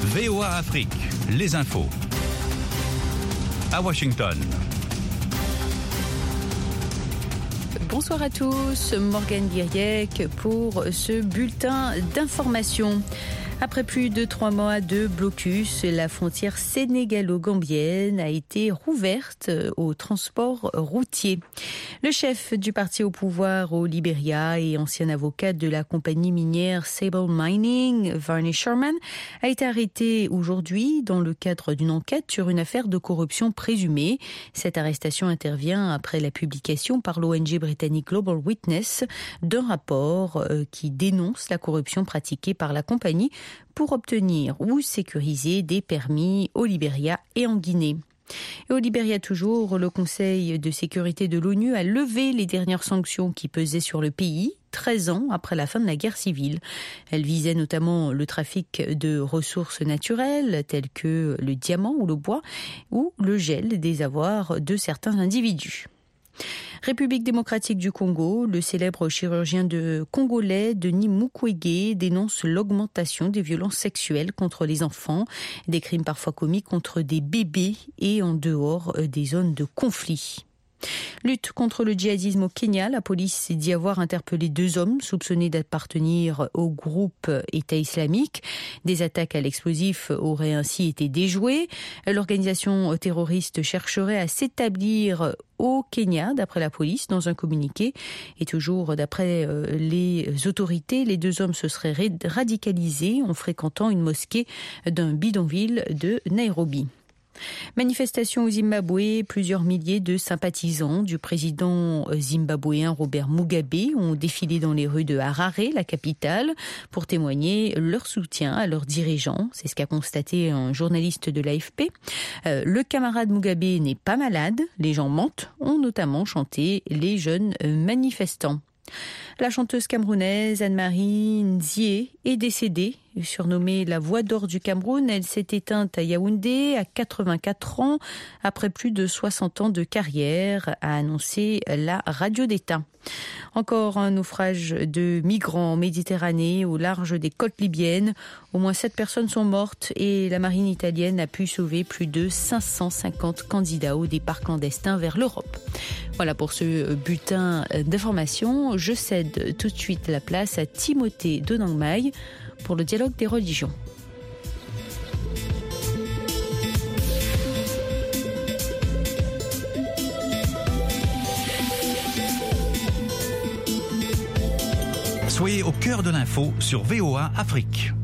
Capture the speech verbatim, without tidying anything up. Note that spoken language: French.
V O A Afrique, les infos. À Washington. Bonsoir à tous, Morgane Guiriec pour ce bulletin d'information. Après plus de trois mois de blocus, la frontière sénégalo-gambienne a été rouverte au transport routier. Le chef du parti au pouvoir au Libéria et ancien avocat de la compagnie minière Sable Mining, Varney Sherman, a été arrêté aujourd'hui dans le cadre d'une enquête sur une affaire de corruption présumée. Cette arrestation intervient après la publication par l'O N G britannique Global Witness d'un rapport qui dénonce la corruption pratiquée par la compagnie pour obtenir ou sécuriser des permis au Libéria et en Guinée. Et au Libéria toujours, le Conseil de sécurité de l'ONU a levé les dernières sanctions qui pesaient sur le pays, treize ans après la fin de la guerre civile. Elles visaient notamment le trafic de ressources naturelles telles que le diamant ou le bois ou le gel des avoirs de certains individus. République démocratique du Congo, le célèbre chirurgien de congolais Denis Mukwege dénonce l'augmentation des violences sexuelles contre les enfants, des crimes parfois commis contre des bébés et en dehors des zones de conflit. Lutte contre le djihadisme au Kenya, la police dit avoir interpellé deux hommes soupçonnés d'appartenir au groupe État islamique. Des attaques à l'explosif auraient ainsi été déjouées. L'organisation terroriste chercherait à s'établir au Kenya, d'après la police, dans un communiqué. Et toujours d'après les autorités, les deux hommes se seraient radicalisés en fréquentant une mosquée d'un bidonville de Nairobi. Manifestation au Zimbabwe, plusieurs milliers de sympathisants du président zimbabwéen Robert Mugabe ont défilé dans les rues de Harare, la capitale, pour témoigner leur soutien à leurs dirigeants. C'est ce qu'a constaté un journaliste de l'A F P. Euh, le camarade Mugabe n'est pas malade, les gens mentent, ont notamment chanté les jeunes manifestants. La chanteuse camerounaise Anne-Marie Nzié est décédée. Surnommée la voix d'or du Cameroun, elle s'est éteinte à Yaoundé à quatre-vingt-quatre ans après plus de soixante ans de carrière, a annoncé la radio d'État. Encore un naufrage de migrants en Méditerranée au large des côtes libyennes. Au moins sept personnes sont mortes et la marine italienne a pu sauver plus de cinq cent cinquante candidats au départ clandestin vers l'Europe. Voilà pour ce bulletin d'information. Je cède tout de suite la place à Timothée Donangmaï pour le dialogue des religions. Soyez au cœur de l'info sur V O A Afrique.